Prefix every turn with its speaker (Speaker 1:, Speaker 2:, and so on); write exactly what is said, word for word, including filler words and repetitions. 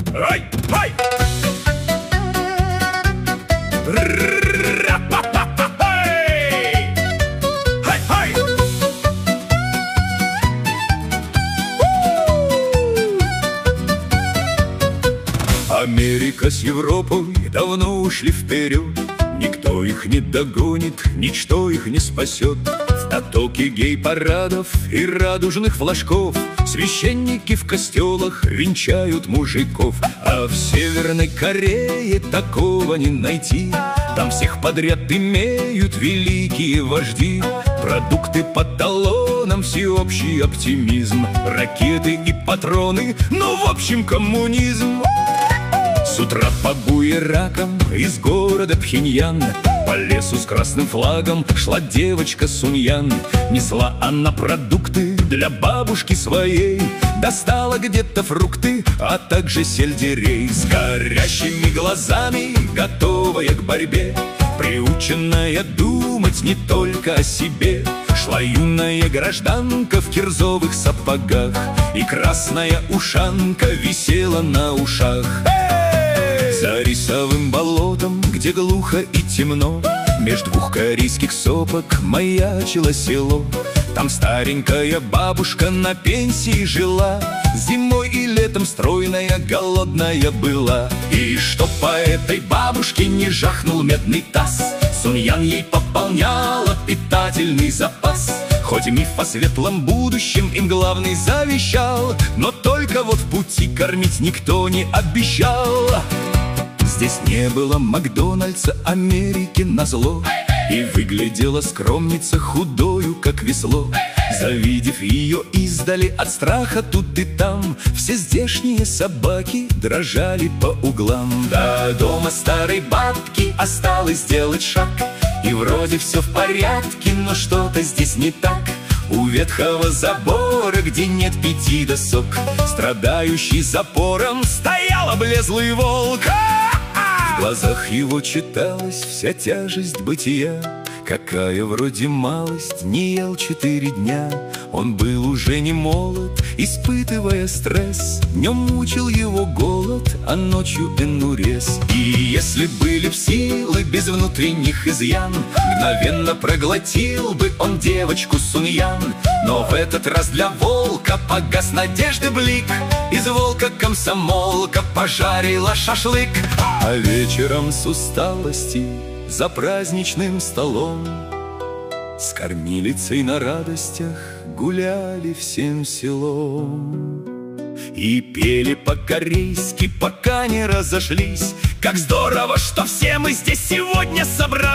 Speaker 1: Ай, ай! Америка с Европой давно ушли вперед. Никто их не догонит, ничто их не спасет. В потоке гей-парадов и радужных флажков священники в костелах венчают мужиков. А в Северной Корее такого не найти. Там всех подряд имеют великие вожди. Продукты по талонам, всеобщий оптимизм, ракеты и патроны, ну в общем коммунизм. С утра по буеракам из города Пхеньян по лесу с красным флагом шла девочка Суньян. Несла она продукты для бабушки своей, достала где-то фрукты, а также сельдерей. С горящими глазами, готовая к борьбе, приученная думать не только о себе, шла юная гражданка в кирзовых сапогах, и красная ушанка висела на ушах. За рисовым болотом, где глухо и темно, меж двух корейских сопок маячило село. Там старенькая бабушка на пенсии жила, зимой и летом стройная, голодная была. И чтоб по этой бабушке не жахнул медный таз, Суньян ей пополняла питательный запас. Хоть миф о светлом будущем им главный завещал, но только вот в пути кормить никто не обещал. Здесь не было Макдональдса, Америки назло, и выглядела скромница худою, как весло. Завидев ее издали от страха тут и там, все здешние собаки дрожали по углам. До дома старой бабки осталось сделать шаг, и вроде все в порядке, но что-то здесь не так. У ветхого забора, где нет пяти досок, страдающий запором, стоял облезлый волк. В глазах его читалась вся тяжесть бытия. Какая вроде малость, не ел четыре дня. Он был уже не молод, испытывая стресс. Днем мучил его голод, а ночью энурез. И если были б силы без внутренних изъян, мгновенно проглотил бы он девочку Суньян. Но в этот раз для волка погас надежды блик. Из волка комсомолка пожарила шашлык. А вечером с усталости за праздничным столом с кормилицей на радостях гуляли всем селом. И пели по-корейски, пока не разошлись. Как здорово, что все мы здесь сегодня собрались.